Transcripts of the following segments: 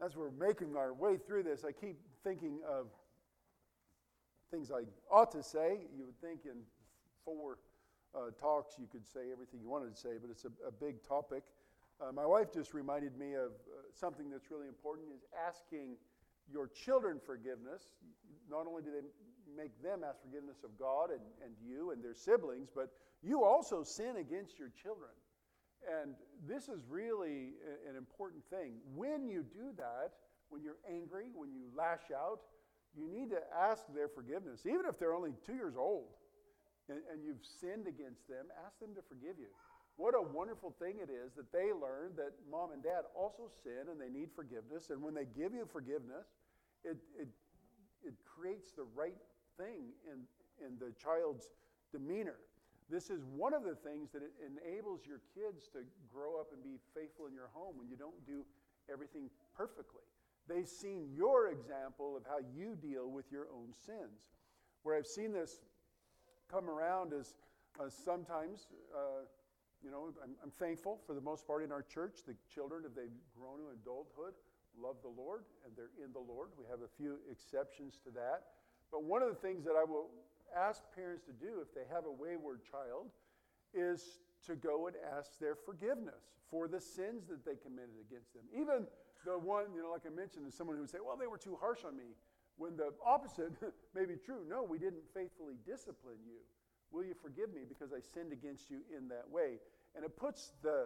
as we're making our way through this, I keep thinking of things I ought to say. You would think in 4 talks you could say everything you wanted to say, but it's a big topic. My wife just reminded me of something that's really important, is asking your children forgiveness. Not only do they make them ask forgiveness of God and you and their siblings, but you also sin against your children. And this is really an important thing. When you do that, when you're angry, when you lash out, you need to ask their forgiveness. Even if they're only 2 years old and you've sinned against them, ask them to forgive you. What a wonderful thing it is that they learn that mom and dad also sin and they need forgiveness. And when they give you forgiveness, it creates the right thing in the child's demeanor. This is one of the things that it enables your kids to grow up and be faithful in your home when you don't do everything perfectly. They've seen your example of how you deal with your own sins. Where I've seen this come around is sometimes, I'm thankful for the most part in our church. The children, if they've grown to adulthood, love the Lord and they're in the Lord. We have a few exceptions to that. But one of the things that I will ask parents to do if they have a wayward child is to go and ask their forgiveness for the sins that they committed against them. Even the one, like I mentioned, is someone who would say, well, they were too harsh on me. When the opposite may be true. No, we didn't faithfully discipline you. Will you forgive me because I sinned against you in that way? And it puts the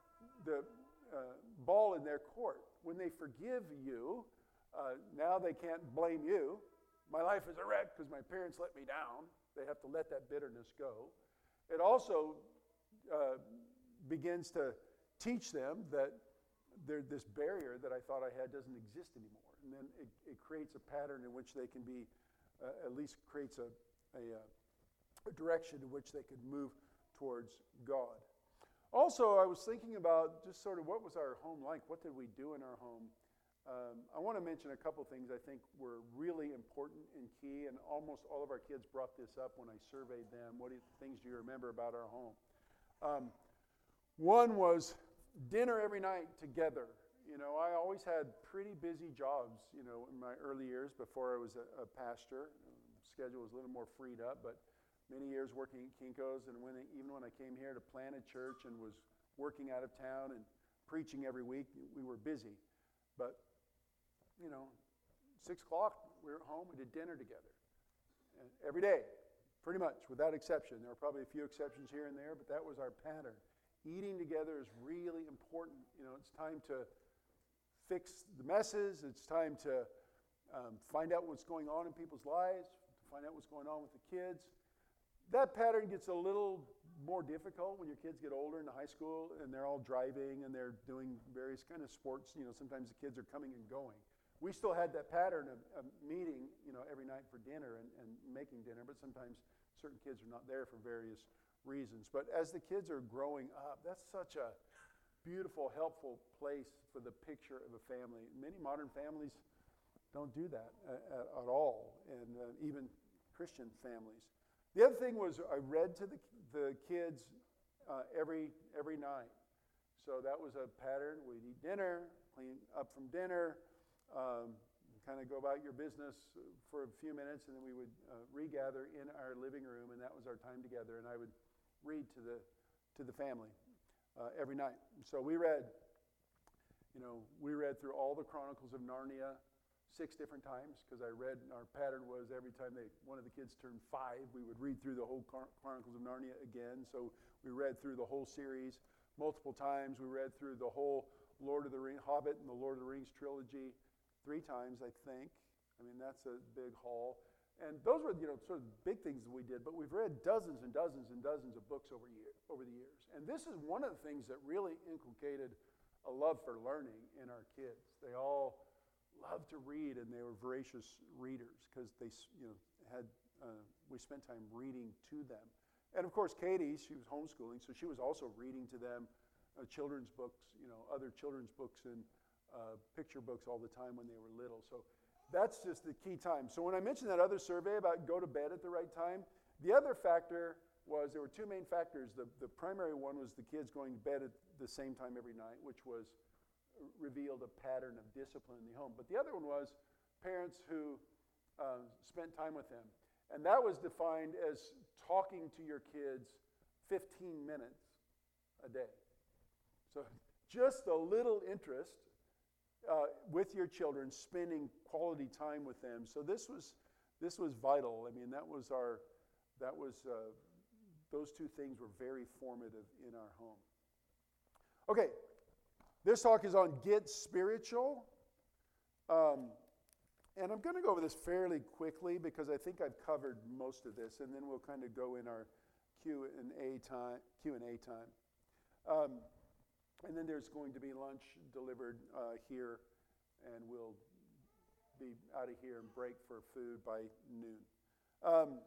ball in their court. When they forgive you, now they can't blame you. My life is a wreck because my parents let me down. They have to let that bitterness go. It also begins to teach them that this barrier that I thought I had doesn't exist anymore. And then it creates a pattern in which they can be, at least creates a direction in which they could move towards God. Also, I was thinking about just sort of what was our home like? What did we do in our home? I want to mention a couple things I think were really important and key, and almost all of our kids brought this up when I surveyed them. What things do you remember about our home? One was dinner every night together. I always had pretty busy jobs, in my early years before I was a pastor. Schedule was a little more freed up, but many years working at Kinko's, and even when I came here to plant a church and was working out of town and preaching every week, we were busy. But 6 o'clock, we were at home, we did dinner together. And every day, pretty much, without exception. There were probably a few exceptions here and there, but that was our pattern. Eating together is really important. It's time to fix the messes. It's time to find out what's going on in people's lives, to find out what's going on with the kids. That pattern gets a little more difficult when your kids get older into high school and they're all driving and they're doing various kind of sports. Sometimes the kids are coming and going. We still had that pattern of meeting, every night for dinner and making dinner, but sometimes certain kids are not there for various reasons. But as the kids are growing up, that's such a beautiful, helpful place for the picture of a family. Many modern families don't do that at all, and even Christian families. The other thing was I read to the kids every night. So that was a pattern. We'd eat dinner, clean up from dinner, kind of go about your business for a few minutes, and then we would regather in our living room, and that was our time together. And I would read to the family every night. So we read through all the Chronicles of Narnia 6 different times, because I read, and our pattern was every time one of the kids turned 5, we would read through the whole Chronicles of Narnia again. So we read through the whole series multiple times. We read through the whole Lord of the Rings, Hobbit and the Lord of the Rings trilogy 3 times, I think. I mean, that's a big haul. And those were, sort of big things that we did. But we've read dozens and dozens and dozens of books over the years. And this is one of the things that really inculcated a love for learning in our kids. They all loved to read, and they were voracious readers because they, we spent time reading to them. And of course, Katie, she was homeschooling, so she was also reading to them children's books, other children's books and picture books all the time when they were little. So that's just the key time. So when I mentioned that other survey about go to bed at the right time, the other factor was there were 2 main factors. The primary one was the kids going to bed at the same time every night, which was revealed a pattern of discipline in the home. But the other one was parents who spent time with them. And that was defined as talking to your kids 15 minutes a day. So just a little interest with your children, spending quality time with them. So this was vital. I mean, those two things were very formative in our home. Okay, this talk is on get spiritual. And I'm going to go over this fairly quickly because I think I've covered most of this, and then we'll kind of go in our Q&A time. And then there's going to be lunch delivered here, and we'll be out of here and break for food by noon.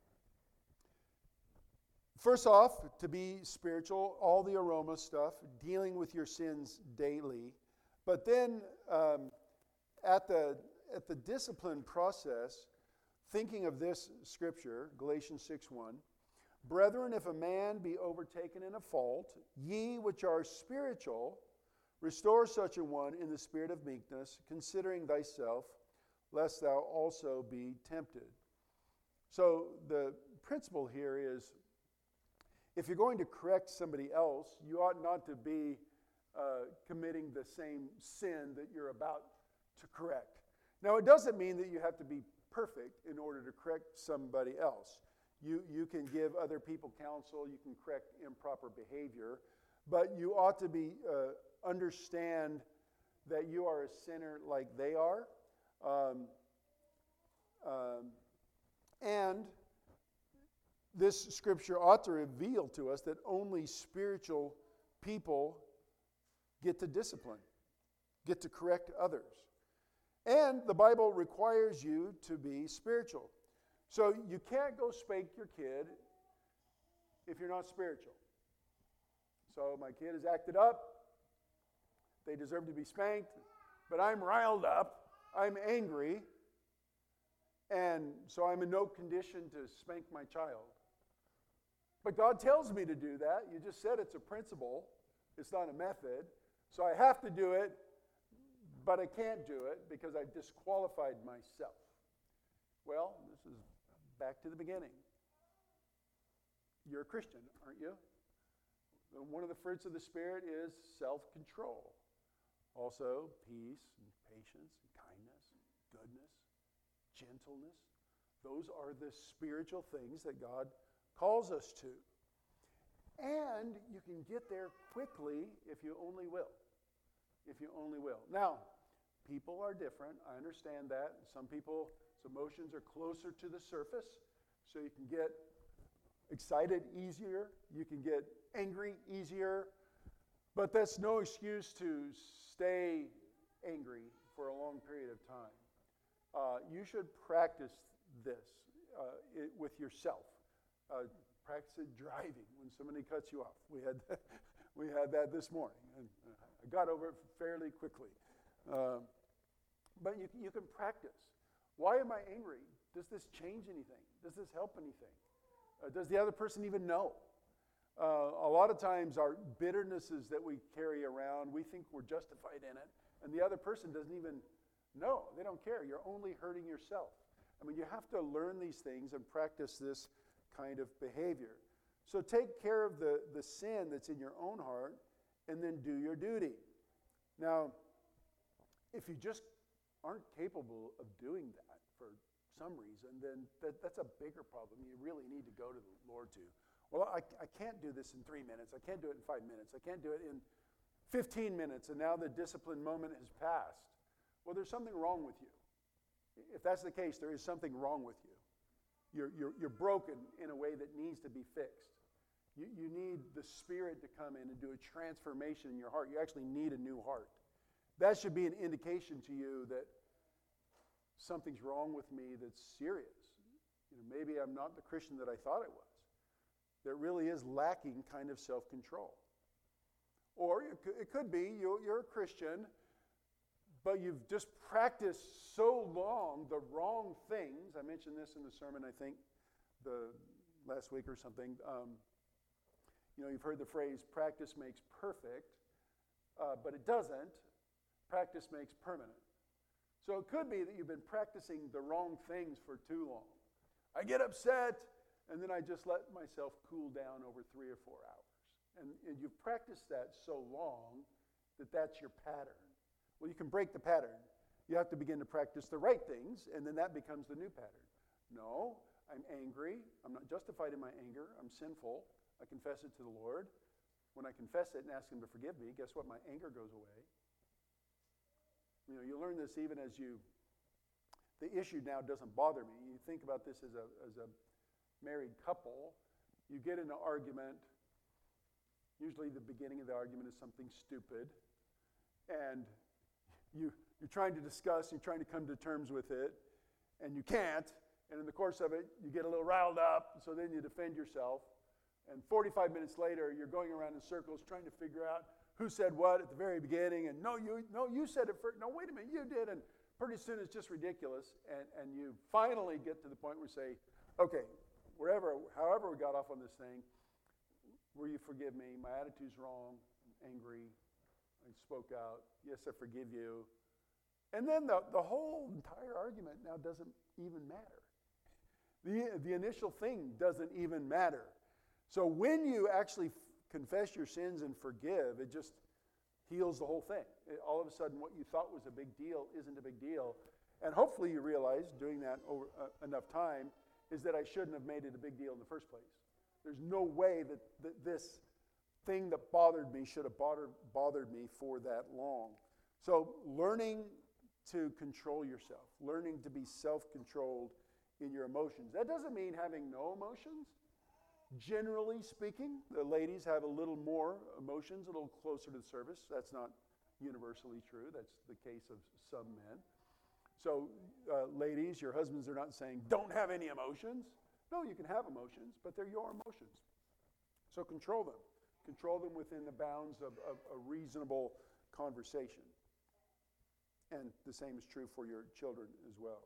First off, to be spiritual, all the aroma stuff, dealing with your sins daily. But then at the discipline process, thinking of this scripture, Galatians 6:1, brethren, if a man be overtaken in a fault, ye which are spiritual, restore such a one in the spirit of meekness, considering thyself, lest thou also be tempted. So the principle here is, if you're going to correct somebody else, you ought not to be committing the same sin that you're about to correct. Now, it doesn't mean that you have to be perfect in order to correct somebody else. You can give other people counsel, you can correct improper behavior, but you ought to be understand that you are a sinner like they are. And this scripture ought to reveal to us that only spiritual people get to discipline, get to correct others. And the Bible requires you to be spiritual. So you can't go spank your kid if you're not spiritual. So my kid has acted up. They deserve to be spanked. But I'm riled up. I'm angry. And so I'm in no condition to spank my child. But God tells me to do that. You just said it's a principle. It's not a method. So I have to do it. But I can't do it because I've disqualified myself. Well, this is back to the beginning. You're a Christian, aren't you? One of the fruits of the Spirit is self-control. Also, peace and patience and kindness, goodness, gentleness. Those are the spiritual things that God calls us to. And you can get there quickly if you only will. If you only will. Now, people are different. I understand that. Some people's emotions are closer to the surface, so you can get excited easier. You can get angry easier. But that's no excuse to stay angry for a long period of time. You should practice this with yourself. Practice it driving when somebody cuts you off. We had that this morning, and I got over it fairly quickly. But you can practice. Why am I angry? Does this change anything? Does this help anything? Does the other person even know? A lot of times our bitternesses that we carry around, we think we're justified in it, and the other person doesn't even know. They don't care. You're only hurting yourself. I mean, you have to learn these things and practice this kind of behavior. So take care of the sin that's in your own heart and then do your duty. Now, if you just aren't capable of doing that for some reason, then that's a bigger problem you really need to go to the Lord to. Well, I can't do this in 3 minutes. I can't do it in 5 minutes. I can't do it in 15 minutes, and now the discipline moment has passed. Well, there's something wrong with you. If that's the case, there is something wrong with you. You're broken in a way that needs to be fixed. You need the Spirit to come in and do a transformation in your heart. You actually need a new heart. That should be an indication to you that something's wrong with me that's serious. Maybe I'm not the Christian that I thought I was. There really is lacking kind of self-control. Or it could be you're a Christian, but you've just practiced so long the wrong things. I mentioned this in the sermon, I think, the last week or something. You've heard the phrase, practice makes perfect, but it doesn't. Practice makes permanent. So it could be that you've been practicing the wrong things for too long. I get upset, and then I just let myself cool down over 3 or 4 hours. And you've practiced that so long that that's your pattern. Well, you can break the pattern. You have to begin to practice the right things, and then that becomes the new pattern. No, I'm angry. I'm not justified in my anger. I'm sinful. I confess it to the Lord. When I confess it and ask Him to forgive me, guess what? My anger goes away. You learn this even as the issue now doesn't bother me. You think about this as a married couple. You get in an argument. Usually the beginning of the argument is something stupid. And you're trying to discuss, you're trying to come to terms with it, and you can't. And in the course of it, you get a little riled up, so then you defend yourself. And 45 minutes later, you're going around in circles trying to figure out who said what at the very beginning. And no, you said it first. No, wait a minute, you did. And pretty soon it's just ridiculous. And you finally get to the point where you say, okay, however we got off on this thing, will you forgive me? My attitude's wrong. I'm angry. I spoke out. Yes, I forgive you. And then the whole entire argument now doesn't even matter. The initial thing doesn't even matter. So when you actually confess your sins and forgive, it just heals the whole thing. All of a sudden, what you thought was a big deal isn't a big deal. And hopefully you realize, doing that over enough time, is that I shouldn't have made it a big deal in the first place. There's no way that this thing that bothered me should have bothered me for that long. So learning to control yourself, learning to be self-controlled in your emotions. That doesn't mean having no emotions. Generally speaking, the ladies have a little more emotions, a little closer to the surface. That's not universally true. That's the case of some men. So, ladies, your husbands are not saying, don't have any emotions. No, you can have emotions, but they're your emotions. So control them. Control them within the bounds of a reasonable conversation. And the same is true for your children as well.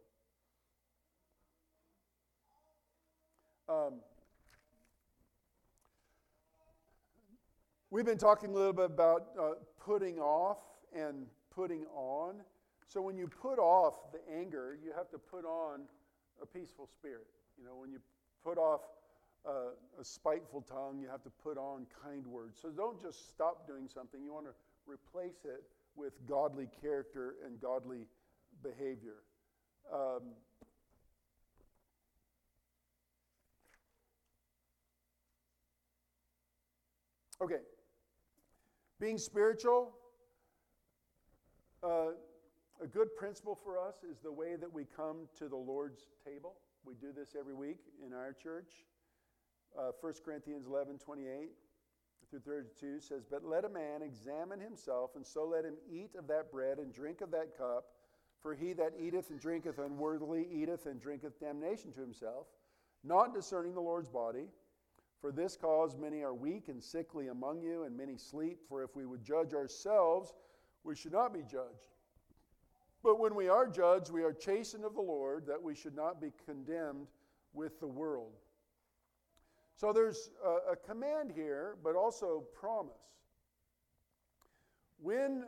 We've been talking a little bit about putting off and putting on. So when you put off the anger, you have to put on a peaceful spirit. When you put off a spiteful tongue, you have to put on kind words. So don't just stop doing something. You want to replace it with godly character and godly behavior. Okay. Being spiritual, a good principle for us is the way that we come to the Lord's table. We do this every week in our church. 1 Corinthians 11:28 through 32 says, "But let a man examine himself, and so let him eat of that bread and drink of that cup. For he that eateth and drinketh unworthily eateth and drinketh damnation to himself, not discerning the Lord's body. For this cause many are weak and sickly among you, and many sleep. For if we would judge ourselves, we should not be judged. But when we are judged, we are chastened of the Lord, that we should not be condemned with the world." So there's a command here, but also promise. When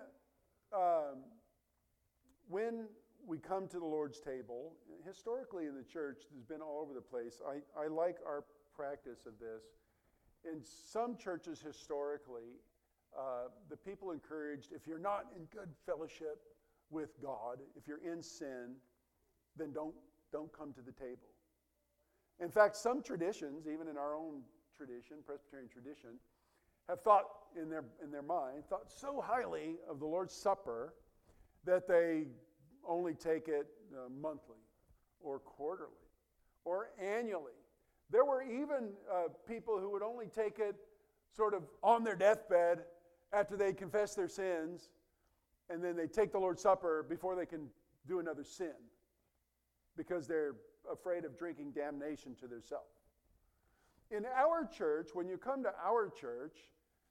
we come to the Lord's table, historically in the church, there's been all over the place. I like our practice of this. In some churches historically, the people encouraged, if you're not in good fellowship with God, if you're in sin, then don't come to the table. In fact, some traditions, even in our own tradition, Presbyterian tradition, have thought in their mind, thought so highly of the Lord's Supper that they only take it monthly or quarterly or annually. There were even people who would only take it sort of on their deathbed after they confess their sins, and then they take the Lord's Supper before they can do another sin because they're afraid of drinking damnation to themselves. In our church, when you come to our church,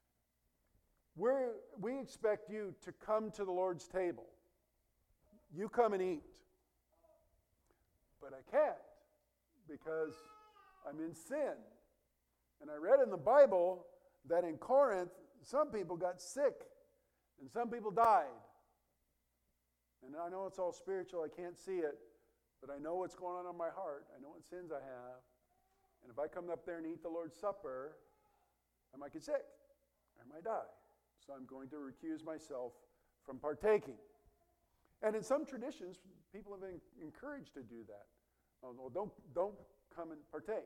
we expect you to come to the Lord's table. You come and eat. But I can't because I'm in sin. And I read in the Bible that in Corinth, some people got sick and some people died. And I know it's all spiritual. I can't see it, but I know what's going on in my heart. I know what sins I have. And if I come up there and eat the Lord's Supper, I might get sick. I might die. So I'm going to recuse myself from partaking. And in some traditions, people have been encouraged to do that. Well, don't come and partake.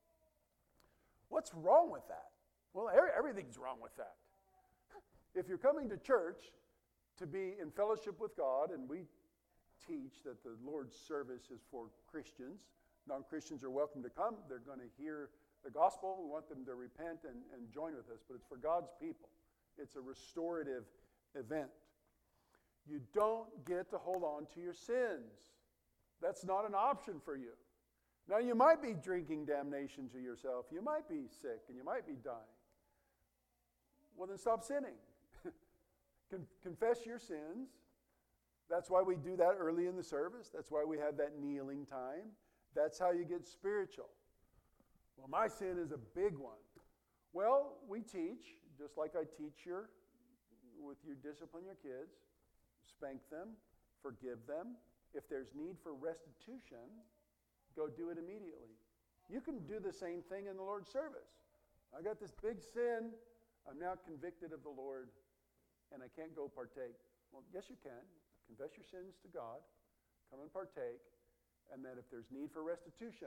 What's wrong with that? Well, everything's wrong with that. If you're coming to church to be in fellowship with God, and we teach that the Lord's service is for Christians, non-Christians are welcome to come. They're going to hear the gospel. We want them to repent and join with us, but it's for God's people. It's a restorative event. You don't get to hold on to your sins. That's not an option for you. Now, you might be drinking damnation to yourself. You might be sick, and you might be dying. Well, then stop sinning. Confess your sins. That's why we do that early in the service. That's why we have that kneeling time. That's how you get spiritual. Well, my sin is a big one. Well, we teach, just like I teach with you discipline your kids, spank them, forgive them. If there's need for restitution, go do it immediately. You can do the same thing in the Lord's service. I got this big sin. I'm now convicted of the Lord, and I can't go partake. Well, yes, you can. Confess your sins to God. Come and partake. And then if there's need for restitution,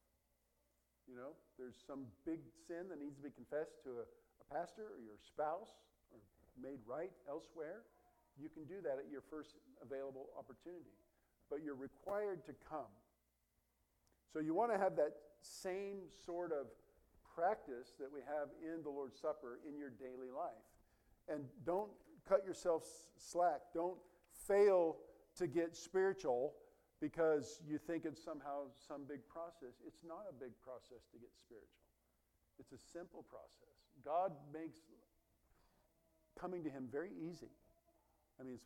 there's some big sin that needs to be confessed to a pastor or your spouse or made right elsewhere, you can do that at your first available opportunity. But you're required to come. So you want to have that same sort of practice that we have in the Lord's Supper in your daily life. And don't cut yourself slack. Don't fail to get spiritual because you think it's somehow some big process. It's not a big process to get spiritual. It's a simple process. God makes coming to Him very easy. I mean,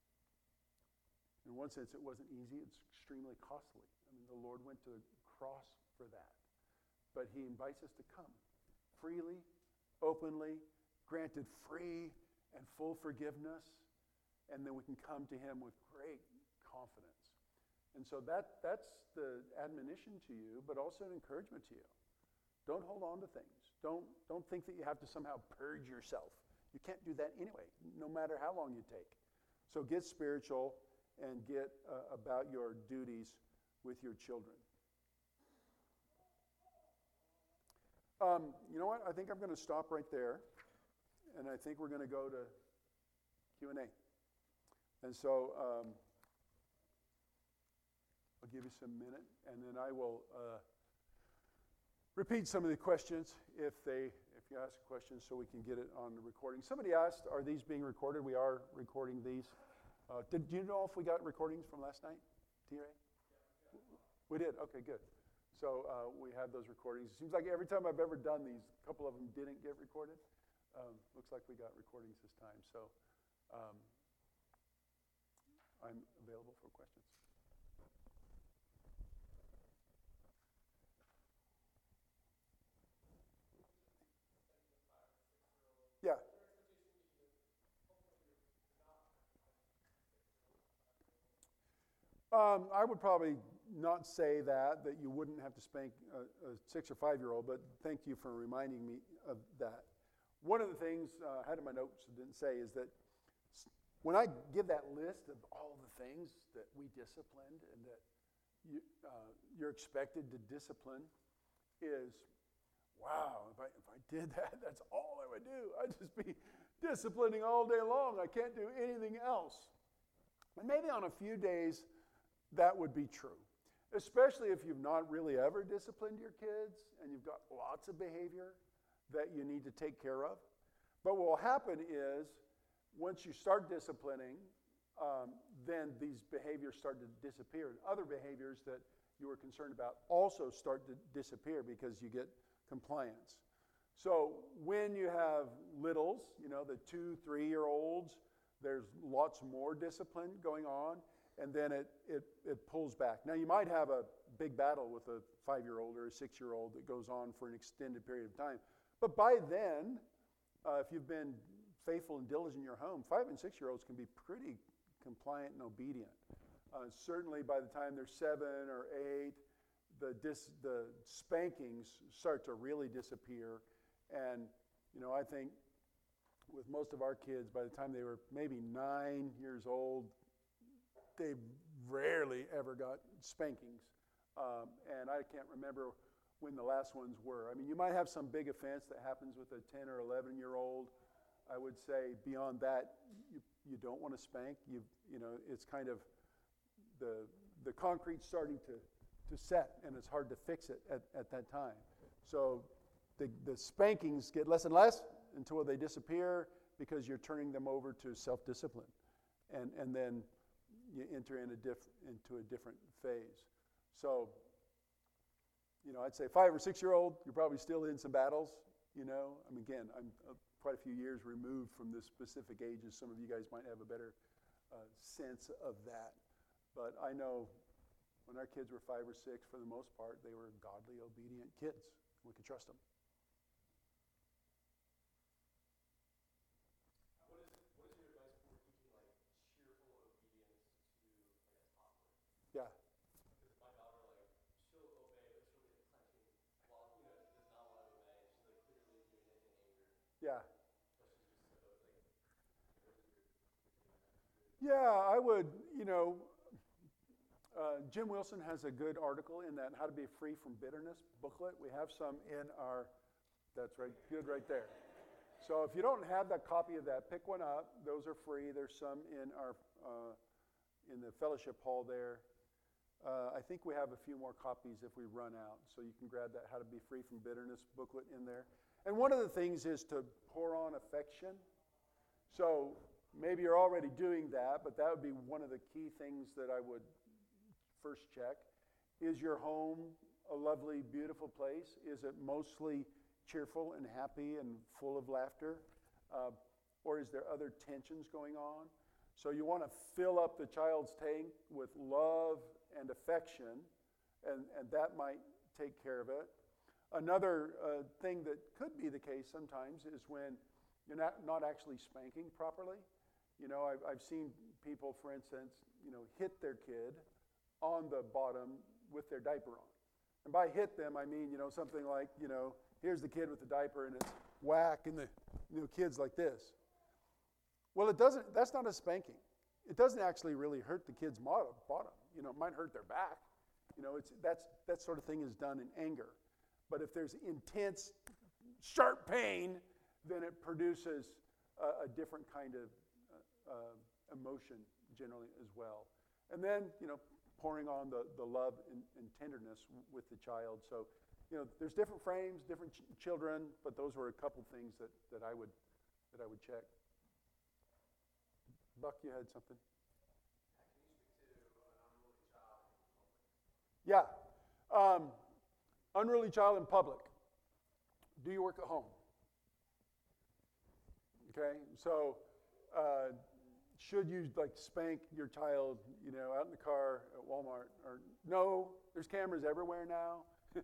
in one sense, it wasn't easy. It's extremely costly. I mean, the Lord went to the cross for that. But He invites us to come freely, openly, granted free and full forgiveness, and then we can come to Him with great confidence. And so that's the admonition to you, but also an encouragement to you. Don't hold on to things. Don't think that you have to somehow purge yourself. You can't do that anyway, no matter how long you take. So get spiritual and get about your duties with your children. You know what? I think I'm going to stop right there, and I think we're going to go to Q&A. And so I'll give you some minute, and then I will repeat some of the questions if you ask questions so we can get it on the recording. Somebody asked, are these being recorded? We are recording these. Do you know if we got recordings from last night, T-Ray? We did? Okay, good. So we have those recordings. It seems like every time I've ever done these, a couple of them didn't get recorded. Looks like we got recordings this time. So I'm available for questions. Yeah. I would probably not say that you wouldn't have to spank a 6 or 5-year-old, but thank you for reminding me of that. One of the things I had in my notes and didn't say is that when I give that list of all the things that we disciplined and that you're expected to discipline is, wow, if I did that, that's all I would do. I'd just be disciplining all day long. I can't do anything else. And maybe on a few days, that would be true, especially if you've not really ever disciplined your kids and you've got lots of behavior that you need to take care of. But what will happen is once you start disciplining, then these behaviors start to disappear. And other behaviors that you were concerned about also start to disappear because you get compliance. So when you have littles, the 2, 3-year-olds, there's lots more discipline going on. And then it pulls back. Now, you might have a big battle with a 5-year-old or a 6-year-old that goes on for an extended period of time. But by then, if you've been faithful and diligent in your home, 5 and 6-year-olds can be pretty compliant and obedient. Certainly by the time they're 7 or 8, the spankings start to really disappear. And, I think with most of our kids, by the time they were maybe 9 years old, they rarely ever got spankings. And I can't remember when the last ones were. I mean, you might have some big offense that happens with a 10 or 11-year-old. I would say beyond that, you don't want to spank. It's kind of the concrete's starting to set, and it's hard to fix it at that time. So the spankings get less and less until they disappear because you're turning them over to self-discipline. And then you enter into a different phase. So, I'd say 5 or 6-year-old, you're probably still in some battles, I mean, again, I'm quite a few years removed from the specific ages. Some of you guys might have a better sense of that. But I know when our kids were 5 or 6, for the most part, they were godly, obedient kids. We could trust them. What is your advice for teaching cheerful obedience to a toddler? Yeah. Because my daughter, she'll obey, but she'll get clenching while she does not want to obey. She's clearly doing it in anger. Yeah. But she's just what is your opinion on that? Yeah, I would, Jim Wilson has a good article in that How to Be Free from Bitterness booklet. We have some in our, that's right, good right there. So if you don't have that copy of that, pick one up. Those are free. There's some in our, in the fellowship hall there. I think we have a few more copies if we run out. So you can grab that How to Be Free from Bitterness booklet in there. And one of the things is to pour on affection. So maybe you're already doing that, but that would be one of the key things that I would first check. Is your home a lovely, beautiful place? Is it mostly cheerful and happy and full of laughter? Or is there other tensions going on? So you want to fill up the child's tank with love and affection, and that might take care of it. Another thing that could be the case sometimes is when you're not actually spanking properly. I've seen people, for instance, hit their kid on the bottom with their diaper on. And by hit them, I mean, something like, here's the kid with the diaper and it's whack, and the kid's like this. Well, that's not a spanking. It doesn't actually really hurt the kid's bottom. It might hurt their back. That sort of thing is done in anger. But if there's intense, sharp pain, then it produces a different kind of emotion generally as well. And then, pouring on the love and tenderness with the child. So, there's different frames, different children, but those were a couple things that I would check. Buck, you had something? Can you speak to an unruly child in public? Yeah. Unruly child in public. Do you work at home? Okay, so should you spank your child, out in the car at Walmart? Or no, there's cameras everywhere now.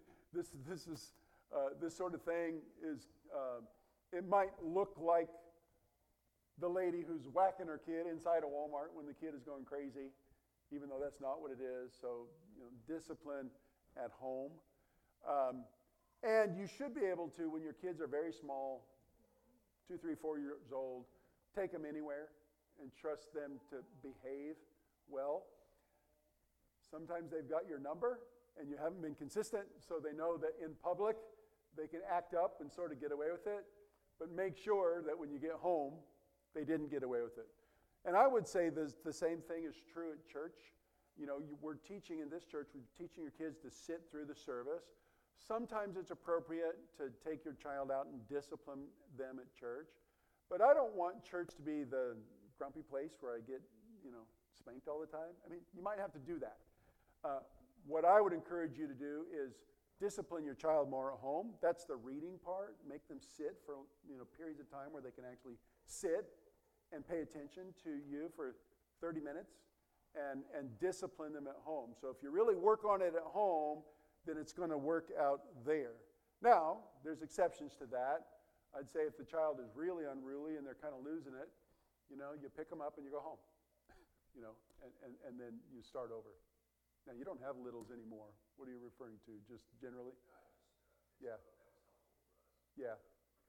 This sort of thing is. It might look like the lady who's whacking her kid inside a Walmart when the kid is going crazy, even though that's not what it is. So discipline at home, and you should be able to, when your kids are very small, 2, 3, 4 years old, take them anywhere and trust them to behave well. Sometimes they've got your number and you haven't been consistent, so they know that in public they can act up and sort of get away with it, but make sure that when you get home, they didn't get away with it. And I would say the same thing is true at church. We're teaching in this church, we're teaching your kids to sit through the service. Sometimes it's appropriate to take your child out and discipline them at church. But I don't want church to be the grumpy place where I get, spanked all the time. I mean, you might have to do that. What I would encourage you to do is discipline your child more at home. That's the reading part. Make them sit for, periods of time where they can actually sit and pay attention to you for 30 minutes and discipline them at home. So if you really work on it at home, then it's going to work out there. Now, there's exceptions to that. I'd say if the child is really unruly and they're kind of losing it, you pick them up and you go home. and then you start over. Now, you don't have littles anymore. What are you referring to? Just generally? Yeah. Yeah.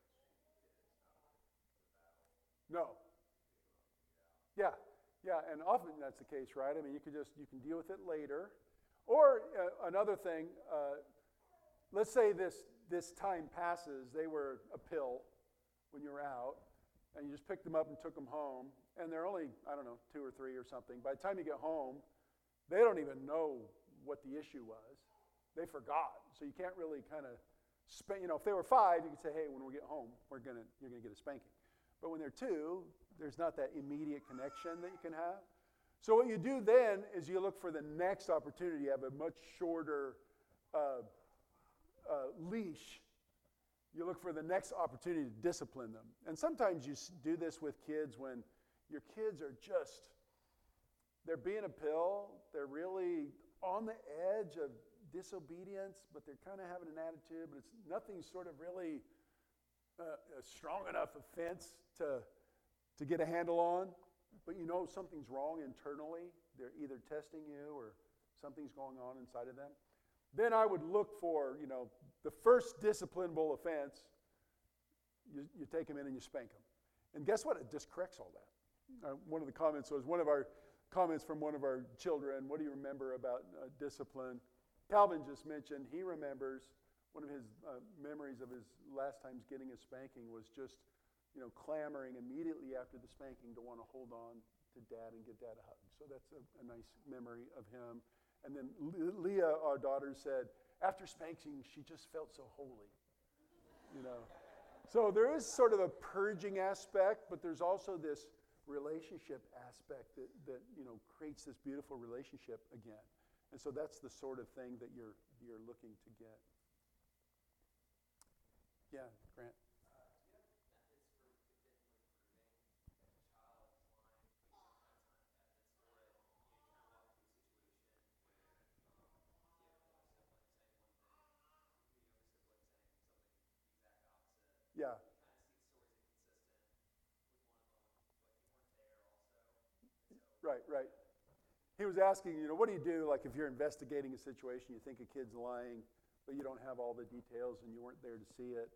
No. Yeah. Yeah, and often that's the case, right? I mean, you can deal with it later. Or another thing, let's say this time passes. They were a pill when you were out, and you just picked them up and took them home, and they're only, I don't know, 2 or 3 or something. By the time you get home, they don't even know what the issue was. They forgot. So you can't really kind of if they were 5, you could say, hey, when we get home, you're going to get a spanking. But when they're 2, there's not that immediate connection that you can have. So what you do then is you look for the next opportunity. You have a much shorter leash. You look for the next opportunity to discipline them. And sometimes you do this with kids when your kids are they're being a pill. They're really on the edge of disobedience, but they're kind of having an attitude, but it's nothing sort of really a strong enough offense to get a handle on. But you know something's wrong internally. They're either testing you or something's going on inside of them. Then I would look for, the first disciplinable offense. You take them in and you spank them. And guess what? It just corrects all that. One of the comments was one of our comments from one of our children. What do you remember about discipline? Calvin just mentioned he remembers one of his memories of his last times getting a spanking was just clamoring immediately after the spanking to want to hold on to Dad and get Dad a hug. So that's a nice memory of him. And then Leah, our daughter, said, after spanking, she just felt so holy. So there is sort of a purging aspect, but there's also this relationship aspect that creates this beautiful relationship again. And so that's the sort of thing that you're looking to get. Yeah, Grant. Yeah. Right. He was asking, what do you do, like if you're investigating a situation, you think a kid's lying, but you don't have all the details and you weren't there to see it.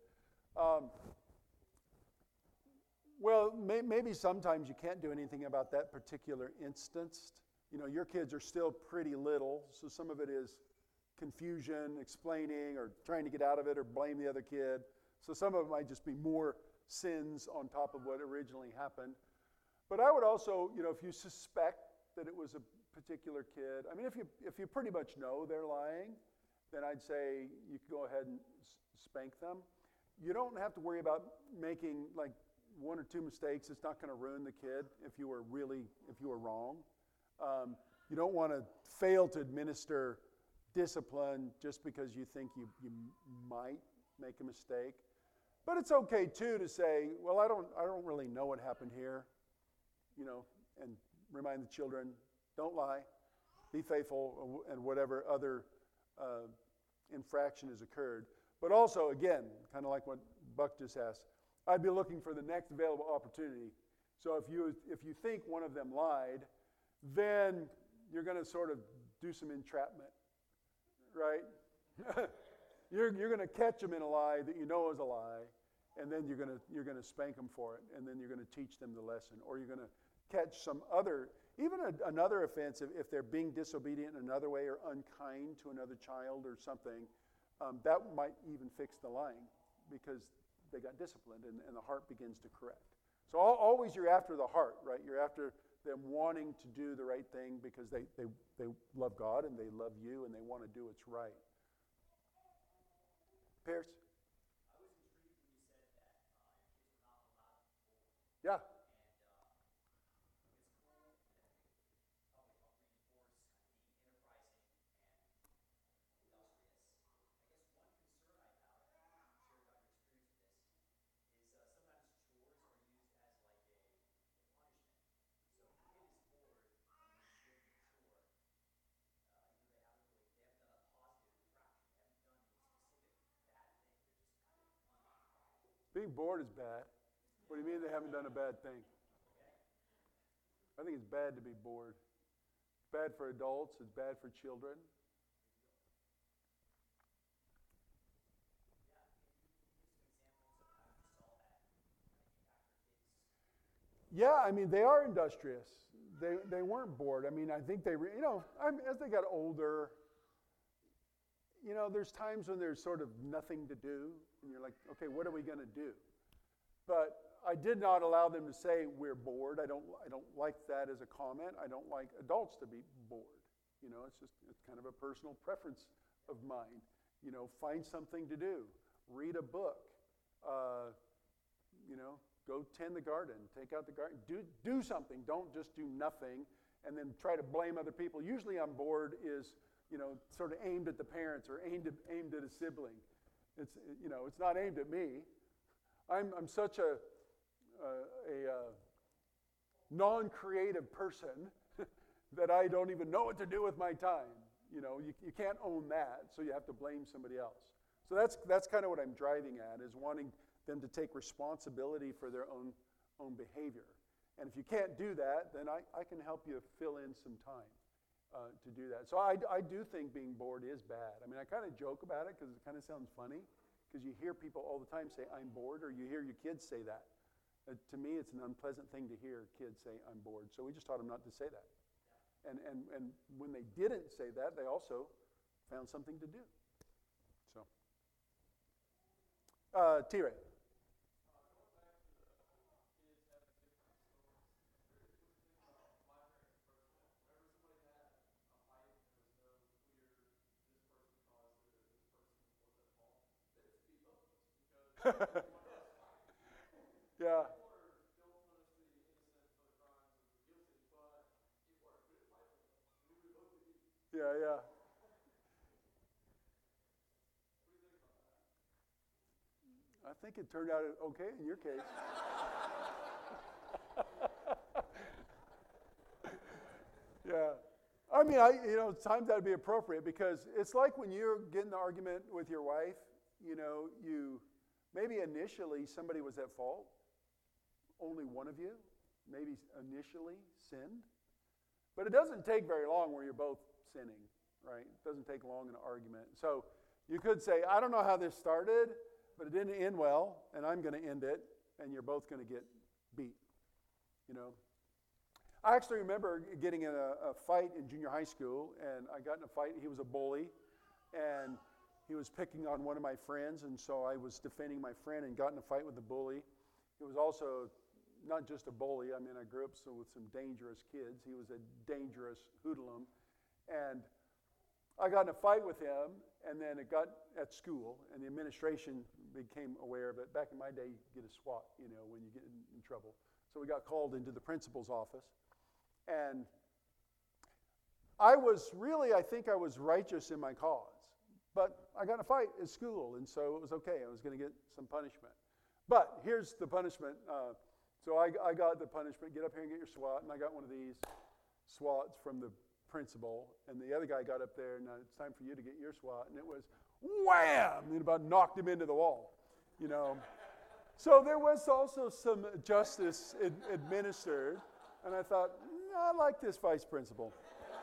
Well, maybe sometimes you can't do anything about that particular instance. Your kids are still pretty little, so some of it is confusion, explaining, or trying to get out of it, or blame the other kid. So some of it might just be more sins on top of what originally happened. But I would also, if you suspect that it was a particular kid, I mean, if you pretty much know they're lying, then I'd say you could go ahead and spank them. You don't have to worry about making like 1 or 2 mistakes. It's not going to ruin the kid if you were wrong. You don't want to fail to administer discipline just because you think you might make a mistake. But it's okay too to say, well, I don't really know what happened here, and remind the children, don't lie, be faithful, and whatever other infraction has occurred. But also, again, kind of like what Buck just asked, I'd be looking for the next available opportunity. So if you think one of them lied, then you're going to sort of do some entrapment, right? You're going to catch them in a lie that you know is a lie, and then you're going to spank them for it, and then you're going to teach them the lesson, or you're going to catch some other, even another offense if they're being disobedient in another way or unkind to another child or something. That might even fix the lying because they got disciplined and the heart begins to correct. So always you're after the heart, right? You're after them wanting to do the right thing because they love God and they love you and they want to do what's right. Pierce? I was intrigued when you said that your kids were not allowed to board. Yeah. And it's cool, and I think probably help reinforce the enterprising and industrious. I guess one concern I have, and you shared about your experience with this, is sometimes chores are used as like a punishment. So if a kid is bored and you give them a chore, they haven't done a positive infraction. They haven't done any specific bad thing. They're just kind of Being bored is bad. What do you mean they haven't done a bad thing? I think it's bad to be bored. It's bad for adults. It's bad for children. Yeah, I mean, they are industrious. They weren't bored. I mean, I think they, as they got older, there's times when there's sort of nothing to do, and you're like, okay, what are we going to do? But I did not allow them to say we're bored. I don't like that as a comment. I don't like adults to be bored. It's kind of a personal preference of mine. Find something to do. Read a book. Go tend the garden. Take out the garden. Do something. Don't just do nothing and then try to blame other people. Usually I'm bored is, sort of aimed at the parents or aimed at a sibling. It's not aimed at me. I'm such a non-creative person that I don't even know what to do with my time. You can't own that, so you have to blame somebody else. So that's kind of what I'm driving at, is wanting them to take responsibility for their own behavior. And if you can't do that, then I can help you fill in some time to do that. So I do think being bored is bad. I mean, I kind of joke about it because it kind of sounds funny, because you hear people all the time say, I'm bored, or you hear your kids say that. To me, it's an unpleasant thing to hear kids say, I'm bored. So we just taught them not to say that. And when they didn't say that, they also found something to do. So, T-Ray. Yeah. Yeah. I think it turned out okay in your case. Yeah. I mean, times that would be appropriate, because it's like when you're getting the argument with your wife, you maybe initially somebody was at fault. Only one of you maybe initially sinned. But it doesn't take very long where you're both sinning, right? It doesn't take long in an argument. So you could say, I don't know how this started, but it didn't end well, and I'm going to end it, and you're both going to get beat. I actually remember getting in a fight in junior high school, and I got in a fight. He was a bully, and he was picking on one of my friends, and so I was defending my friend and got in a fight with the bully. He was also not just a bully. I mean, I grew up with some dangerous kids. He was a dangerous hoodlum. And I got in a fight with him, and then it got at school, and the administration became aware of it. Back in my day, you get a SWAT, when you get in trouble. So we got called into the principal's office. And I think I was righteous in my cause. But I got in a fight at school, and so it was okay. I was going to get some punishment. But here's the punishment. So I got the punishment, get up here and get your SWAT, and I got one of these SWATs from the principal, and the other guy got up there, and it's time for you to get your SWAT, and it was wham! And it about knocked him into the wall, So there was also some justice administered, and I thought, I like this vice principal.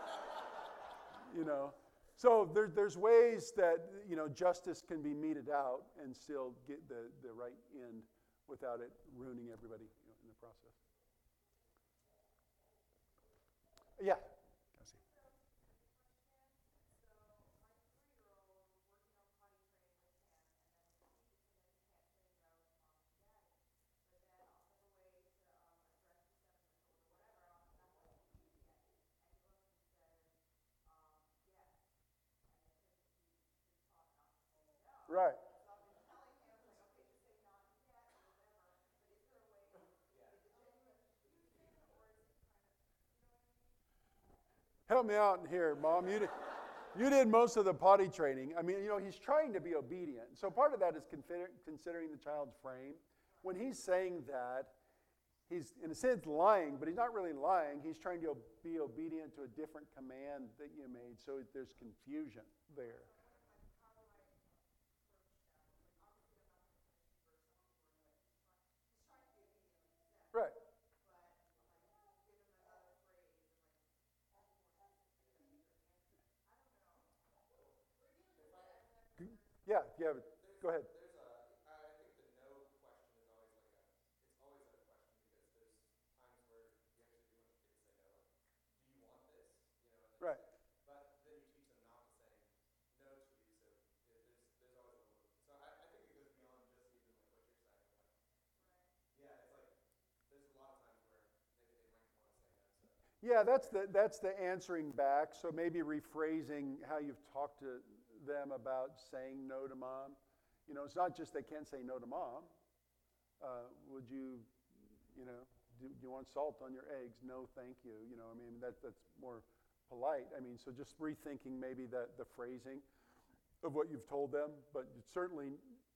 So there's ways that, justice can be meted out and still get the right end without it ruining everybody in the process. Yeah. Right. Help me out here, Mom. You did most of the potty training. I mean, he's trying to be obedient. So part of that is considering the child's frame. When he's saying that, he's, in a sense, lying, but he's not really lying. He's trying to be obedient to a different command that you made, so there's confusion there. Right. Yeah, if you have it, go ahead. I think the no question is always like it's always a question because there's times where you actually do want your kid to say no, like, do you want this? And then Right. but then you teach them not to say no to you, so there's always a little, so I think it goes beyond just even like what you're saying, like, yeah, it's like, there's a lot of times where maybe they might want to say no, so. Yeah, that's the answering back. So maybe rephrasing how you've talked to them about saying no to mom. It's not just they can't say no to mom. Would you, do you want salt on your eggs? No, thank you. That's more polite. So just rethinking maybe the phrasing of what you've told them, but you certainly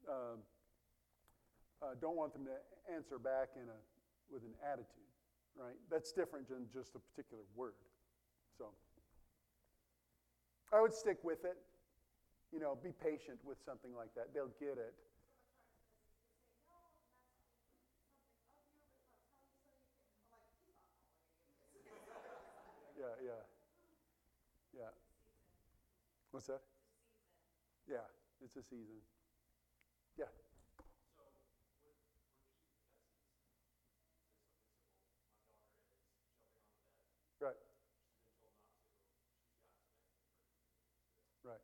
don't want them to answer back with an attitude, right? That's different than just a particular word. So I would stick with it. Be patient with something like that. They'll get it. Yeah. What's that? Yeah, it's a season. Yeah. Right. Right.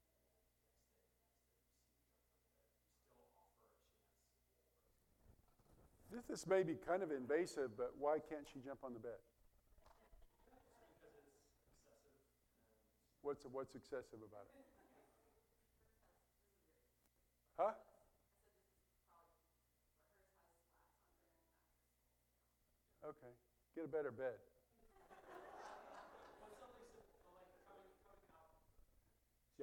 This may be kind of invasive, but why can't she jump on the bed? What's excessive about it? Huh? Okay. Get a better bed. Yeah.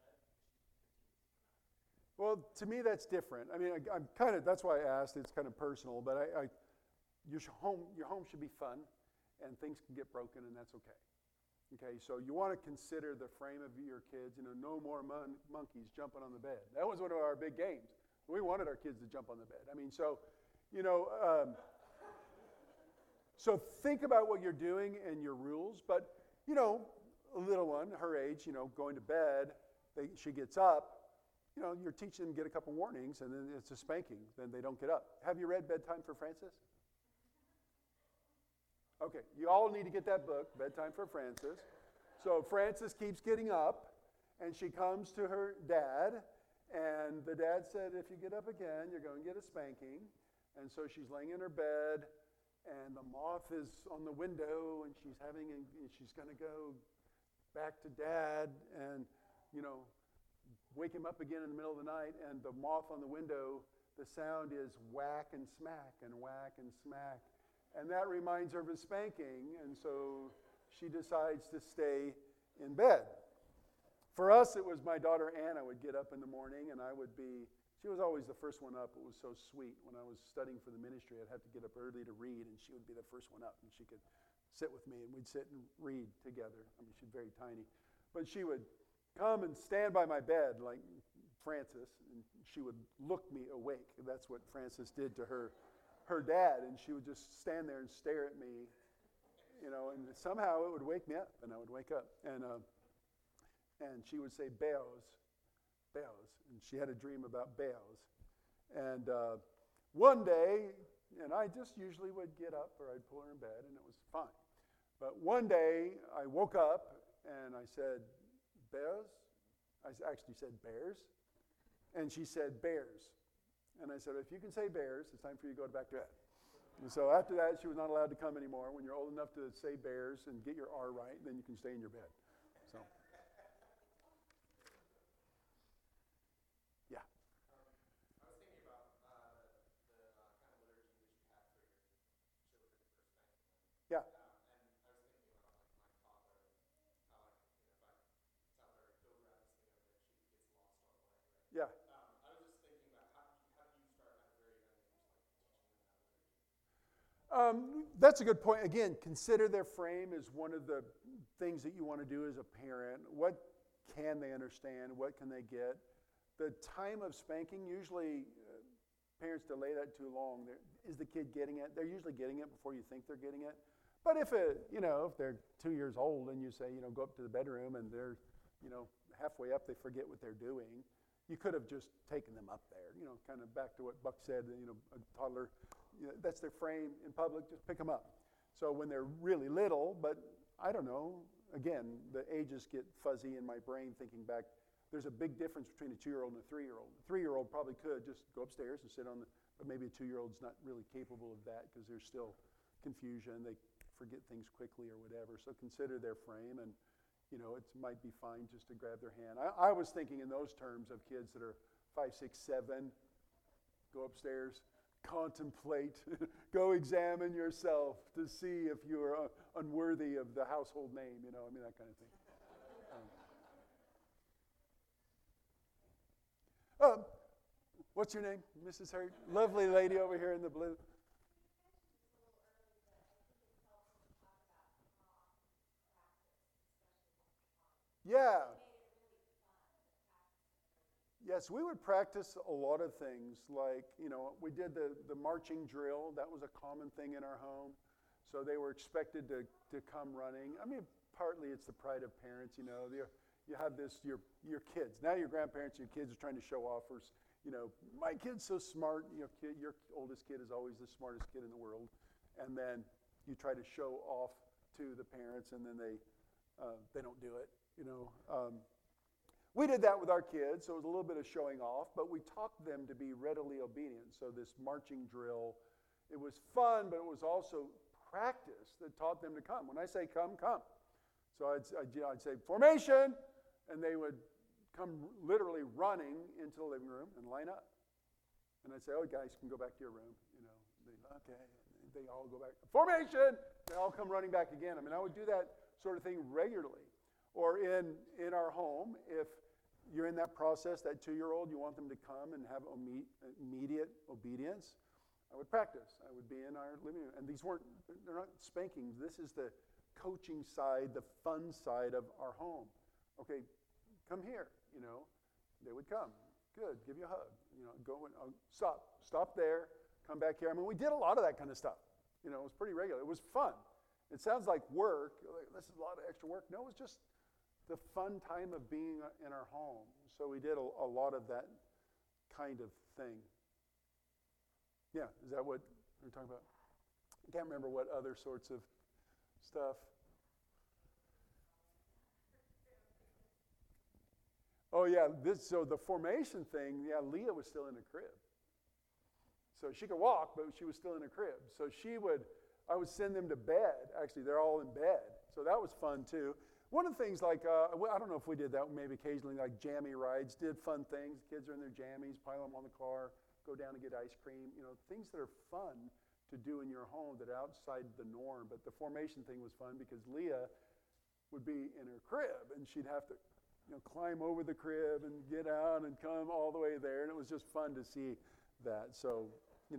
Well, to me, that's different. I'm kind of, that's why I asked. It's kind of personal, but your home should be fun, and things can get broken, and that's okay. Okay, so you want to consider the frame of your kids. No more monkeys jumping on the bed. That was one of our big games. We wanted our kids to jump on the bed. So think about what you're doing and your rules. But, a little one, her age, going to bed, she gets up. You're teaching them to get a couple warnings, and then it's a spanking. Then they don't get up. Have you read Bedtime for Frances? Okay, you all need to get that book, Bedtime for Frances. So Frances keeps getting up, and she comes to her dad, and the dad said, if you get up again, you're going to get a spanking. And so she's laying in her bed, and the moth is on the window, and she's going to go back to dad and, wake him up again in the middle of the night, and the moth on the window, the sound is whack and smack and whack and smack. And that reminds her of a spanking, and so she decides to stay in bed. For us, it was my daughter Anna would get up in the morning, and she was always the first one up. It was so sweet. When I was studying for the ministry, I'd have to get up early to read, and she would be the first one up, and she could sit with me, and we'd sit and read together. She's very tiny. But she would come and stand by my bed like Frances, and she would look me awake. That's what Frances did to her dad, and she would just stand there and stare at me, and somehow it would wake me up, and I would wake up, and she would say, "Bells, bells," and she had a dream about bells. And one day, and I just usually would get up, or I'd pull her in bed, and it was fine. But one day, I woke up, and I said, "Bears?" I actually said, "Bears?" And she said, "Bears." And I said, if you can say bears, it's time for you to go back to bed. And so after that, she was not allowed to come anymore. When you're old enough to say bears and get your R right, then you can stay in your bed. So, yeah. I was thinking about the kind of liturgy that you have for your children for spanking them. Yeah. And I was thinking about like my toddler, how if I tell her, go grab this thing over there, she gets lost on the way, right? Yeah. I was just thinking about how do you start at a very young age, like teaching them that liturgy? That's a good point. Again, consider their frame as one of the things that you want to do as a parent. What can they understand? What can they get? The time of spanking, usually parents delay that too long. Is the kid getting it? They're usually getting it before you think they're getting it. But if they're 2 years old and you say, go up to the bedroom and they're, halfway up, they forget what they're doing, You could have just taken them up there, kind of back to what Buck said, a toddler, that's their frame in public, just pick them up. So when they're really little, but I don't know, again, the ages get fuzzy in my brain thinking back. There's a big difference between a 2-year-old and a 3-year-old. A 3-year-old probably could just go upstairs and sit on but maybe a 2-year-old's not really capable of that because there's still confusion. They forget things quickly or whatever. So consider their frame, and it might be fine just to grab their hand. I was thinking in those terms of kids that are 5, 6, 7. Go upstairs, contemplate, go examine yourself to see if you are unworthy of the household name, that kind of thing. What's your name, Mrs. Hurt? Lovely lady over here in the blue. Yeah. Yes, we would practice a lot of things. Like, we did the marching drill. That was a common thing in our home. So they were expected to come running. I mean, partly it's the pride of parents, You have this, your kids. Now your grandparents, your kids are trying to show off. My kid's so smart. Your oldest kid is always the smartest kid in the world. And then you try to show off to the parents, and then they don't do it, We did that with our kids, so it was a little bit of showing off, but we taught them to be readily obedient. So this marching drill, it was fun, but it was also practice that taught them to come. When I say come, come. So I'd say, formation, and they would come literally running into the living room and line up. And I'd say, oh, guys, can go back to your room. Okay. They all go back. Formation! They all come running back again. I mean, I would do that sort of thing regularly. Or in our home, if you're in that process, that 2-year-old, you want them to come and have immediate obedience, I would practice. I would be in our living room. And they're not spankings. This is the coaching side, the fun side of our home. Okay, come here, They would come. Good, give you a hug. Go and stop there, come back here. I mean, we did a lot of that kind of stuff. It was pretty regular. It was fun. It sounds like work. Like, this is a lot of extra work. No, it was just the fun time of being in our home. So we did a lot of that kind of thing. Yeah, is that what we're talking about? I can't remember what other sorts of stuff. Oh yeah, so the formation thing, Leah was still in a crib. So she could walk, but she was still in a crib. So I would send them to bed. Actually, they're all in bed. So that was fun too. One of the things I don't know if we did that maybe occasionally, like jammy rides, did fun things. Kids are in their jammies, pile them on the car, go down and get ice cream. Things that are fun to do in your home that are outside the norm. But the formation thing was fun because Leah would be in her crib and she'd have to climb over the crib and get out and come all the way there. And it was just fun to see that. So,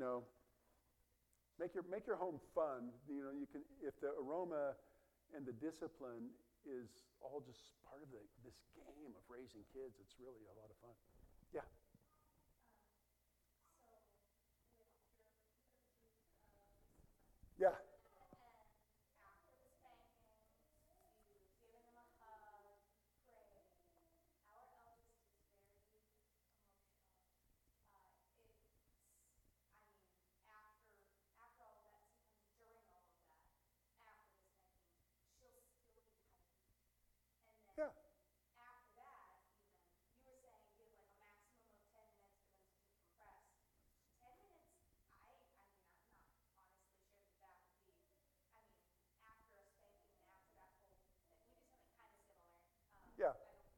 make your home fun. You can, if the aroma and the discipline is all just part of this game of raising kids, it's really a lot of fun. Yeah. Yeah. Yeah. Yeah.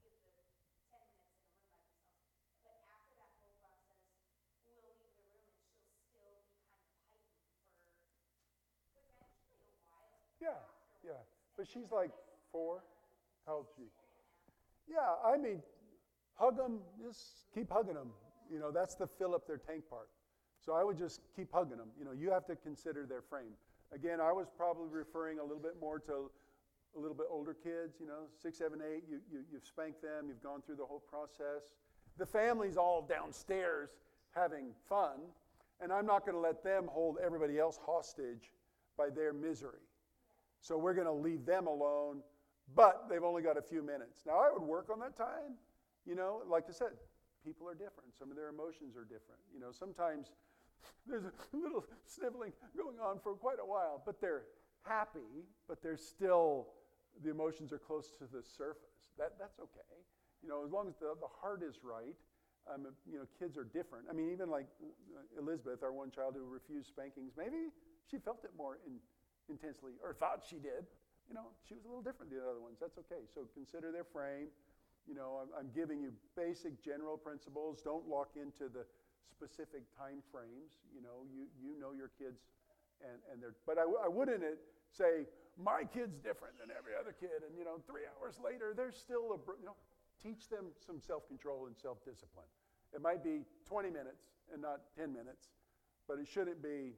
Yeah. Yeah. But she's like 4. How old is she? Yeah, I mean, hug them, just keep hugging them. That's the fill up their tank part. So I would just keep hugging them. You have to consider their frame. Again, I was probably referring a little bit more to a little bit older kids, 6, 7, 8. You've spanked them. You've gone through the whole process. The family's all downstairs having fun, and I'm not going to let them hold everybody else hostage by their misery. So we're going to leave them alone, but they've only got a few minutes. Now, I would work on that time. Like I said, people are different. Some of their emotions are different. Sometimes there's a little sniveling going on for quite a while, but they're happy, but they're still, the emotions are close to the surface. That's okay. As long as the heart is right. Kids are different. Even like Elizabeth, our one child who refused spankings, maybe she felt it more intensely, or thought she did. She was a little different than the other ones. That's okay. So consider their frame. I'm giving you basic general principles. Don't lock into the specific time frames. You know your kids, and they're. But I wouldn't say my kid's different than every other kid, and 3 hours later they're still teach them some self-control and self-discipline. It might be 20 minutes and not 10 minutes, but it shouldn't be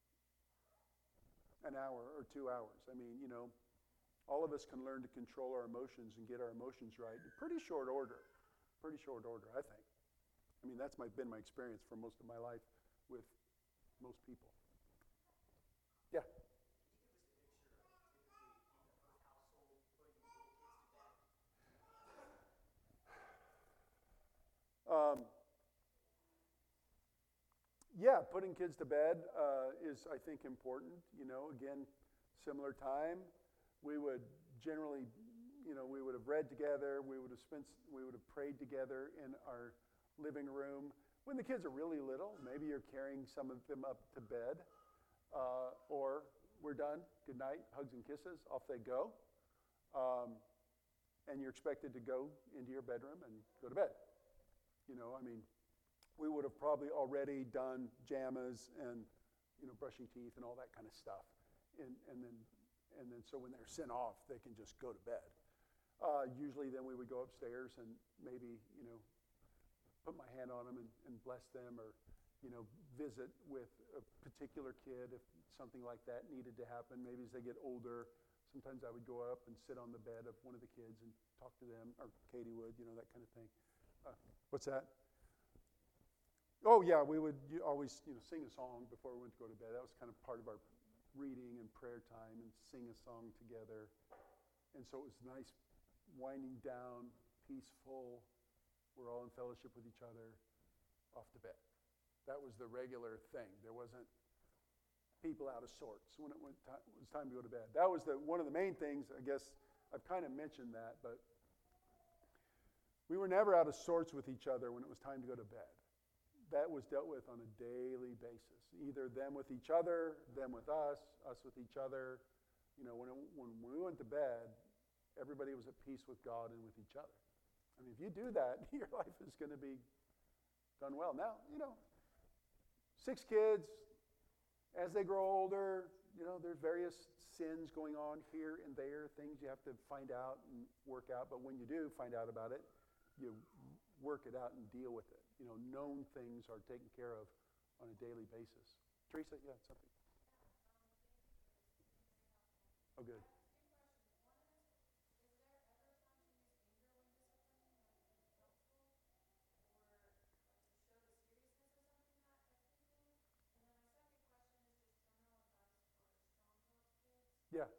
an hour or 2 hours. All of us can learn to control our emotions and get our emotions right in pretty short order. I think. That's been my experience for most of my life with most people. Yeah. Yeah, putting kids to bed is, I think, important. Again, similar time. We would generally, we would have read together. We would have prayed together in our living room. When the kids are really little, maybe you're carrying some of them up to bed, or we're done. Good night, hugs and kisses. Off they go, and you're expected to go into your bedroom and go to bed. We would have probably already done jammas and brushing teeth and all that kind of stuff, and then so when they're sent off, they can just go to bed. Usually, then we would go upstairs and maybe put my hand on them and bless them, or visit with a particular kid if something like that needed to happen. Maybe as they get older, sometimes I would go up and sit on the bed of one of the kids and talk to them, or Katie would, that kind of thing. What's that? Oh yeah, we would always sing a song before we went to go to bed. That was kind of part of our reading and prayer time, and sing a song together. And so it was nice, winding down, peaceful. We're all in fellowship with each other, off to bed. That was the regular thing. There wasn't people out of sorts when it was time to go to bed. That was one of the main things. I guess I've kind of mentioned that, but we were never out of sorts with each other when it was time to go to bed. That was dealt with on a daily basis. Either them with each other, them with us with each other. When we went to bed, everybody was at peace with God and with each other. If you do that, your life is going to be done well. Now, 6 kids, as they grow older, there's various sins going on here and there, things you have to find out and work out. But when you do find out about it, you work it out and deal with it. Known things are taken care of on a daily basis. Teresa, yeah, something. Oh, good. Yeah.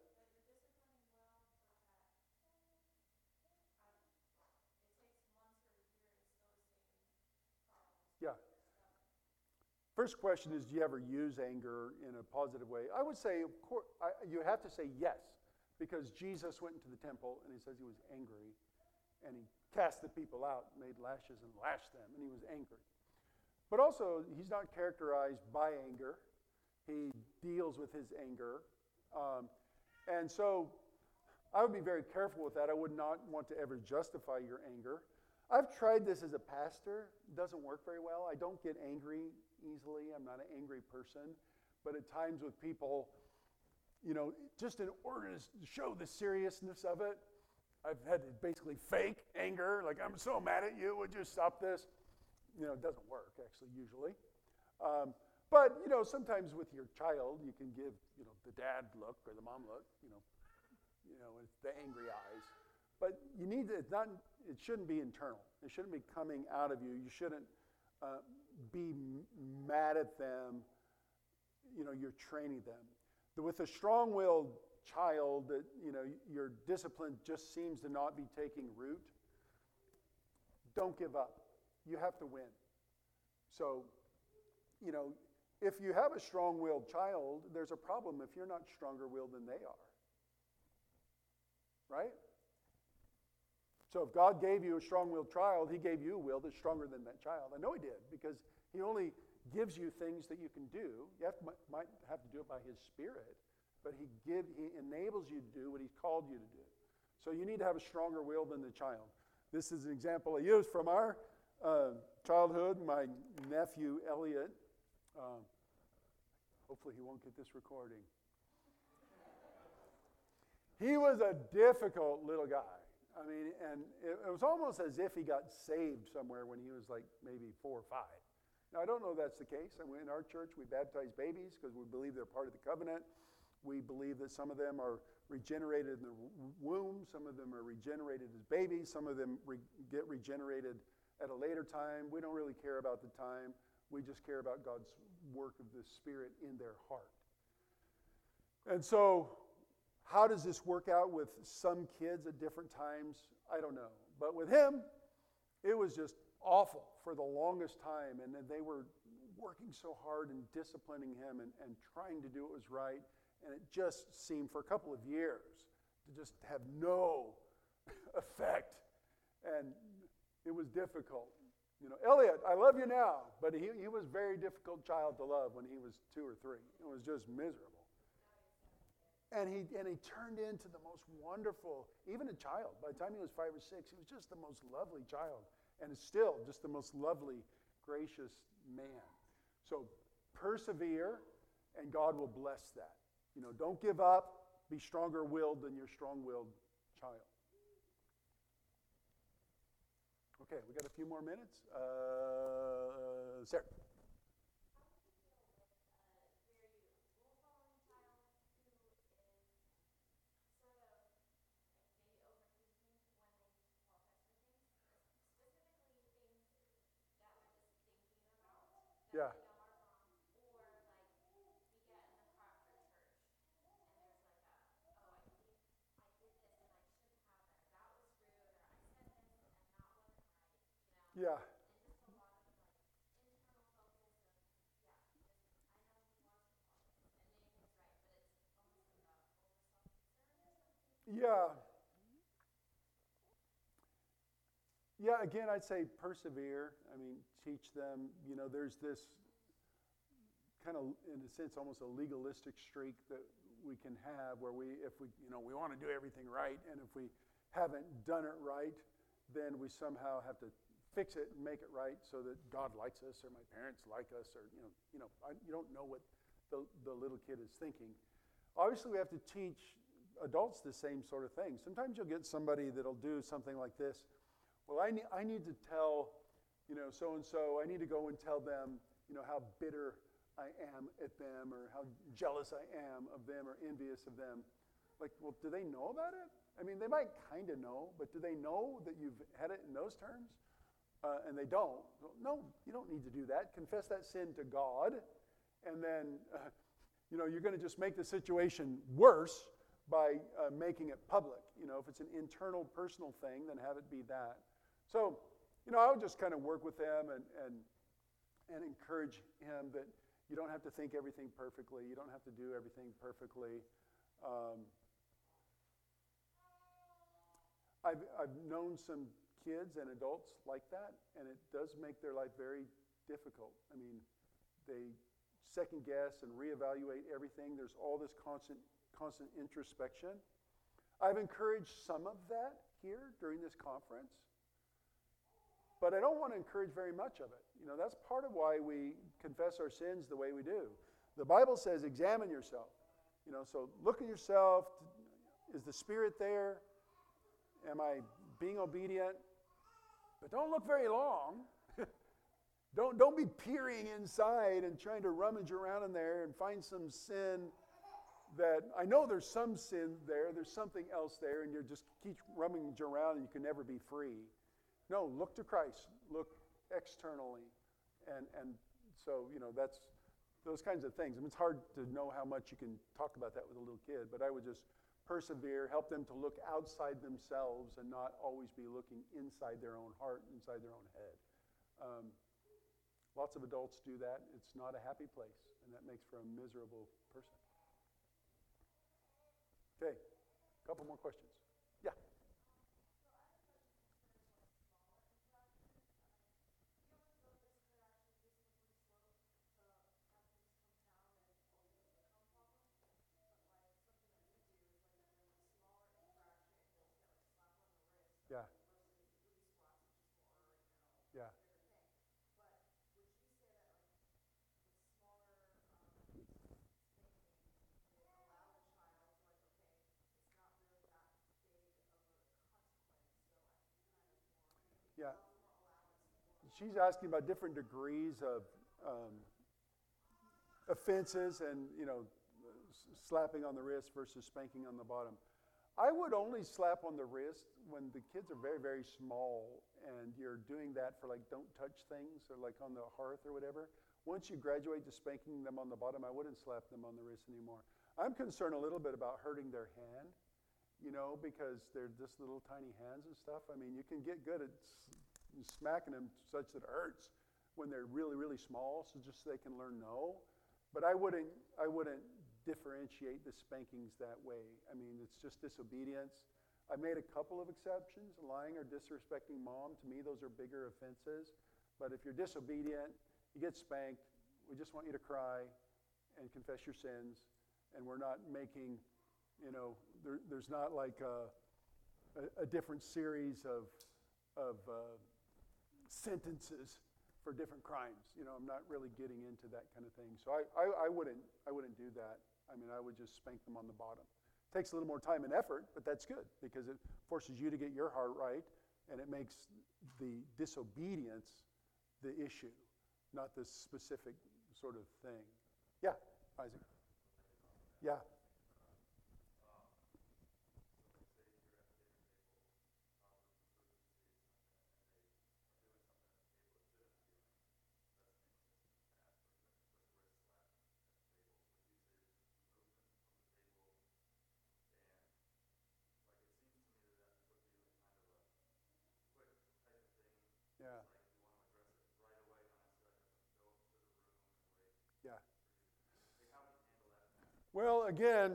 Yeah. First question is, do you ever use anger in a positive way? I would say, of course, you have to say yes, because Jesus went into the temple and he says he was angry, and he cast the people out, made lashes and lashed them, and he was angry. But also, he's not characterized by anger. He deals with his anger. And so I would be very careful with that. I would not want to ever justify your anger. I've tried this as a pastor. It doesn't work very well. I don't get angry easily. I'm not an angry person. But at times with people, just in order to show the seriousness of it, I've had to basically fake anger. Like, I'm so mad at you. Would you stop this? It doesn't work, actually, usually. But, sometimes with your child, you can give, the dad look or the mom look, it's the angry eyes. But you need to, it shouldn't be internal. It shouldn't be coming out of you. You shouldn't be mad at them. You're training them. With a strong-willed child that, your discipline just seems to not be taking root, don't give up. you have to win. So, you know, if you have a strong-willed child, there's a problem if you're not stronger-willed than they are. Right? So if God gave you a strong-willed child, he gave you a will that's stronger than that child. I know he did, because he only gives you things that you can do. You might have to do it by his Spirit, but he enables you to do what he's called you to do. So you need to have a stronger will than the child. This is an example I use from our childhood. My nephew, Elliot, hopefully he won't get this recording. He was a difficult little guy. I mean, and it was almost as if he got saved somewhere when he was like maybe 4 or 5. Now, I don't know if that's the case. I mean, in our church, we baptize babies because we believe they're part of the covenant. We believe that some of them are regenerated in the womb. Some of them are regenerated as babies. Some of them get regenerated at a later time. We don't really care about the time. We just care about God's work of the Spirit in their heart. And so, how does this work out with some kids at different times? I don't know. But with him, it was just awful for the longest time. And they were working so hard and disciplining him and trying to do what was right. And it just seemed for a couple of years to just have no effect. And it was difficult. You know, Elliot, I love you now. But he was a very difficult child to love when he was 2 or 3. It was just miserable. And he turned into the most wonderful, even a child. By the time he was 5 or 6, he was just the most lovely child. And is still just the most lovely, gracious man. So persevere, and God will bless that. You know, don't give up. Be stronger-willed than your strong-willed child. Okay, we got a few more minutes. Sarah. Yeah. Yeah. Yeah. Yeah, again, I'd say persevere. I mean, teach them. You know, there's this kind of, in a sense, almost a legalistic streak that we can have where we want to do everything right, and if we haven't done it right, then we somehow have to fix it and make it right so that God likes us or my parents like us, or you don't know what the little kid is thinking. Obviously, we have to teach adults the same sort of thing. Sometimes you'll get somebody that'll do something like this. Well, I need to tell, so-and-so, I need to go and tell them, how bitter I am at them, or how jealous I am of them, or envious of them. Like, well, do they know about it? I mean, they might kind of know, but do they know that you've had it in those terms? And they don't. Well, no, you don't need to do that. Confess that sin to God, and then, you're going to just make the situation worse by making it public. If it's an internal, personal thing, then have it be that. So, I would just kind of work with them and encourage him that you don't have to think everything perfectly. You don't have to do everything perfectly. I've known some kids and adults like that, and it does make their life very difficult. I mean, they second guess and reevaluate everything. There's all this constant introspection. I've encouraged some of that here during this conference, but I don't want to encourage very much of it. That's part of why we confess our sins the way we do. The Bible says, examine yourself. So look at yourself. Is the Spirit there? Am I being obedient? But don't look very long. Don't be peering inside and trying to rummage around in there and find some sin that, I know there's some sin there, there's something else there, and you just keep rummaging around and you can never be free. No, look to Christ. Look externally. And so, that's those kinds of things. I mean, it's hard to know how much you can talk about that with a little kid, but I would just persevere, help them to look outside themselves and not always be looking inside their own heart, inside their own head. Lots of adults do that. It's not a happy place, and that makes for a miserable person. Okay, a couple more questions. Yeah. Yeah. Yeah. Yeah. She's asking about different degrees of offenses and, slapping on the wrist versus spanking on the bottom. I would only slap on the wrist when the kids are very, very small and you're doing that for like don't touch things or like on the hearth or whatever. Once you graduate to spanking them on the bottom, I wouldn't slap them on the wrist anymore. I'm concerned a little bit about hurting their hand, because they're just little tiny hands and stuff. I mean, you can get good at smacking them such that it hurts when they're really, really small, so just so they can learn no. But I wouldn't differentiate the spankings that way. I mean, it's just disobedience. I've made a couple of exceptions. Lying or disrespecting mom, to me, those are bigger offenses. But if you're disobedient, you get spanked. We just want you to cry and confess your sins. And we're not making, there's not like a different series of sentences for different crimes. I'm not really getting into that kind of thing. So I wouldn't do that. I mean, I would just spank them on the bottom. Takes a little more time and effort, but that's good because it forces you to get your heart right, and it makes the disobedience the issue, not this specific sort of thing. Yeah, Isaac. Yeah. Yeah. Yeah. Well, again,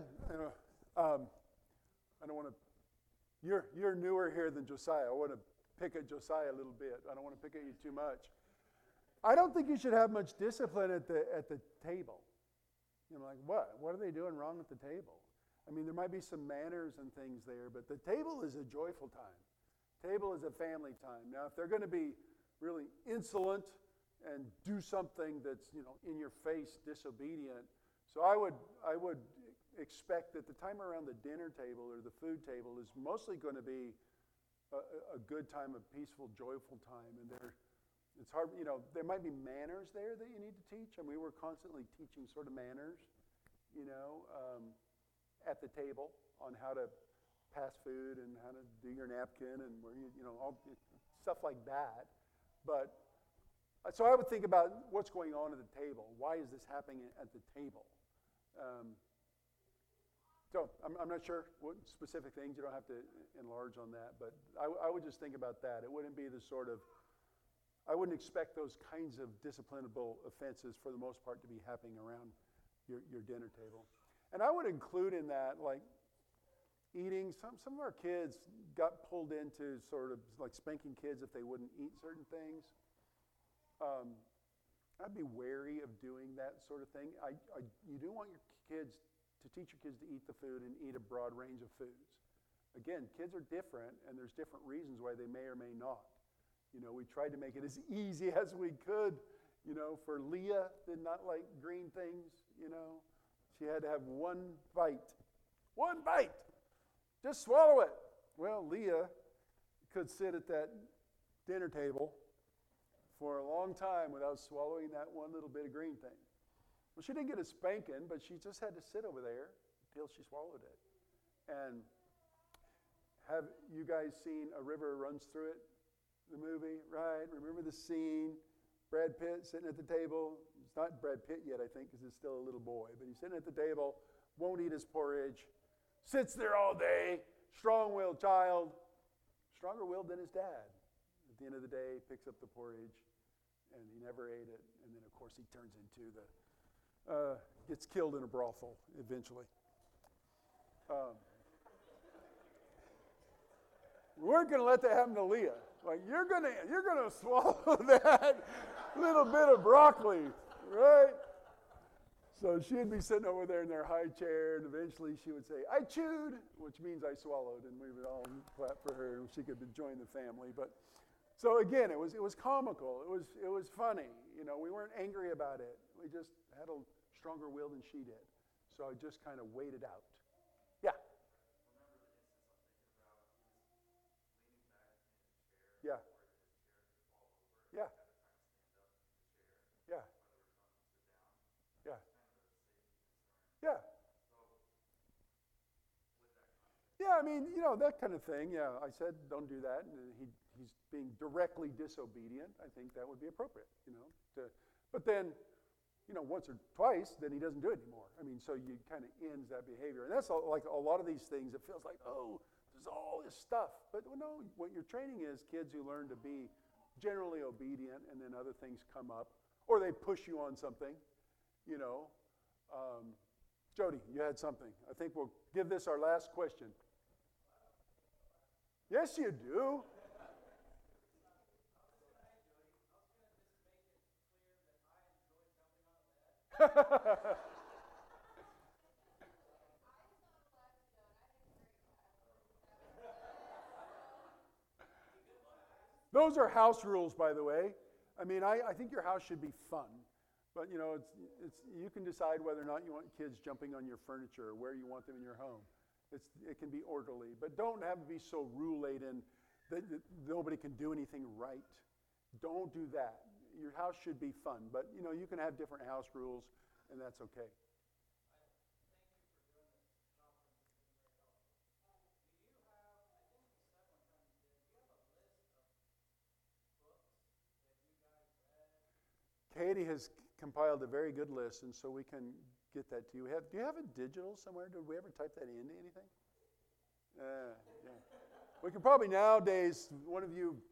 I don't want to. You're newer here than Josiah. I want to pick at Josiah a little bit. I don't want to pick at you too much. I don't think you should have much discipline at the table. Like what? What are they doing wrong at the table? I mean, there might be some manners and things there, but the table is a joyful time. Table is a family time. Now, if they're going to be really insolent and do something that's in your face, disobedient, so I would expect that the time around the dinner table or the food table is mostly going to be a good time, a peaceful, joyful time, and it's hard. There might be manners there that you need to teach, and we were constantly teaching sort of manners, at the table on how to pass food and how to do your napkin and where all stuff like that. But so I would think about what's going on at the table. Why is this happening at the table? So I'm not sure what specific things. You don't have to enlarge on that, but I would just think about that. It wouldn't be the sort of, I wouldn't expect those kinds of disciplinable offenses for the most part to be happening around your dinner table. And I would include in that, like, eating. Some of our kids got pulled into sort of like spanking kids if they wouldn't eat certain things. I'd be wary of doing that sort of thing. You do want your kids to teach your kids to eat the food and eat a broad range of foods. Again, kids are different, and there's different reasons why they may or may not. We tried to make it as easy as we could. For Leah, did not like green things. She had to have one bite. One bite. Just swallow it. Well, Leah could sit at that dinner table for a long time without swallowing that one little bit of green thing. Well, she didn't get a spanking, but she just had to sit over there until she swallowed it. And have you guys seen A River Runs Through It, the movie? Right? Remember the scene? Brad Pitt sitting at the table. It's not Brad Pitt yet, I think, because he's still a little boy. But he's sitting at the table, won't eat his porridge, sits there all day, strong-willed child, stronger-willed than his dad. At the end of the day, picks up the porridge, and he never ate it. And then, of course, he turns into gets killed in a brothel eventually. We weren't going to let that happen to Leah. Like, you're gonna swallow that little bit of broccoli, right? So she'd be sitting over there in their high chair, and eventually she would say, "I chewed," which means I swallowed, and we would all clap for her, and she could join the family. But so again, it was comical. It was funny. We weren't angry about it. We just had a stronger will than she did. So I just kind of waited out. Yeah. Yeah. Yeah. Yeah. Yeah. Yeah. Yeah, I mean, that kind of thing. Yeah, I said, don't do that. And he's being directly disobedient. I think that would be appropriate, but then, once or twice, then he doesn't do it anymore. I mean, so you kind of ends that behavior. And that's like a lot of these things. It feels like, oh, there's all this stuff. But no, what you're training is kids who learn to be generally obedient, and then other things come up. Or they push you on something, Jody, you had something. I think we'll give this our last question. Yes, you do. Those are house rules, by the way. I mean, I think your house should be fun. But, it's you can decide whether or not you want kids jumping on your furniture or where you want them in your home. It can be orderly. But don't have it be so rule-laden that nobody can do anything right. Don't do that. Your house should be fun. But, you can have different house rules, and that's okay. Katie has compiled a very good list, and so we can get that to you. Do you have it digital somewhere? Did we ever type that into anything? Yeah. We could probably nowadays, one of you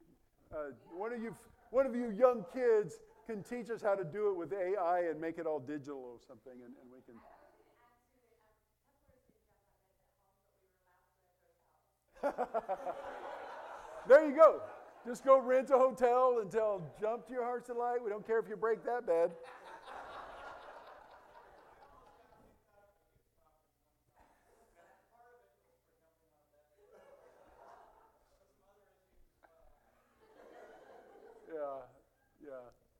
young kids can teach us how to do it with AI and make it all digital or something, and we can. There you go. Just go rent a hotel and jump to your heart's delight. We don't care if you break that bed. Yeah.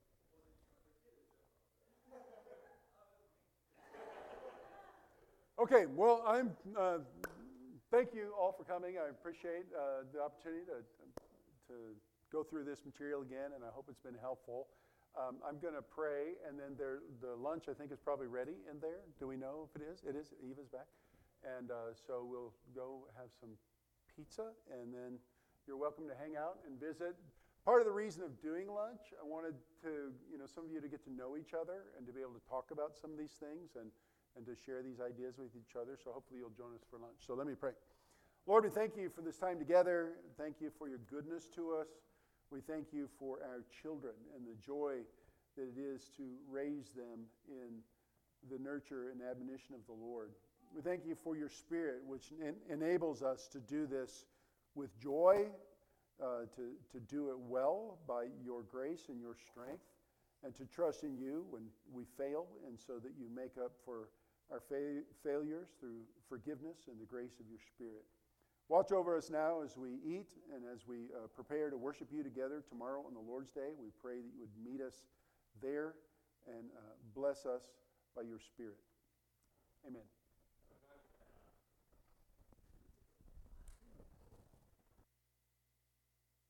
Okay, well, thank you all for coming. I appreciate the opportunity to go through this material again, and I hope it's been helpful. I'm going to pray, and then the lunch, I think, is probably ready in there. Do we know if it is? It is. Eva's back. And so we'll go have some pizza, and then you're welcome to hang out and visit. Part of the reason of doing lunch, I wanted to, some of you to get to know each other and to be able to talk about some of these things and to share these ideas with each other. So hopefully you'll join us for lunch. So let me pray. Lord, we thank you for this time together. Thank you for your goodness to us. We thank you for our children and the joy that it is to raise them in the nurture and admonition of the Lord. We thank you for your Spirit, which enables us to do this with joy, to do it well by your grace and your strength, and to trust in you when we fail, and so that you make up for our failures through forgiveness and the grace of your Spirit. Watch over us now as we eat and as we prepare to worship you together tomorrow on the Lord's Day. We pray that you would meet us there and bless us by your Spirit. Amen.